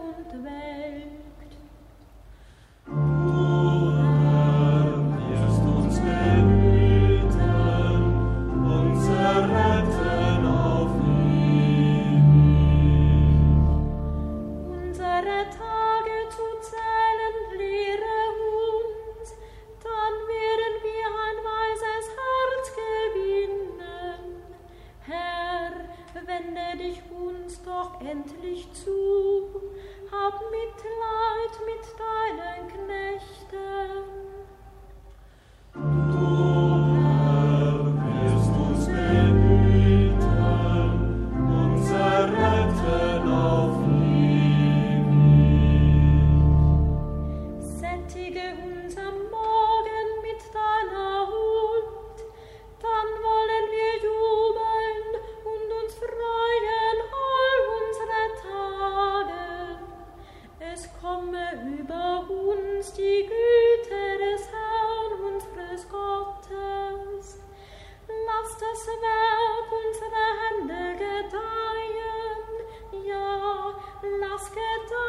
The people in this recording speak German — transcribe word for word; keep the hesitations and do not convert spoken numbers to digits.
und welkt. Du, Herr, wirst uns behüten, uns erretten auf ewig. Unsere Tage zu zählen lehre uns, dann werden wir ein weises Herz gewinnen. Herr, wende dich uns doch endlich zu, hab Mitleid mit deinen Knechten. Du, Herr, wirst uns behüten, uns erretten auf ewig. Sättige uns am Morgen mit deiner Huld, dann wollen wir jubeln und uns freuen all unsere Tage. Es komme über uns die Güte des Herrn, unseres Gottes. Lass das Werk unserer Hände gedeihen, ja, lass gedeihen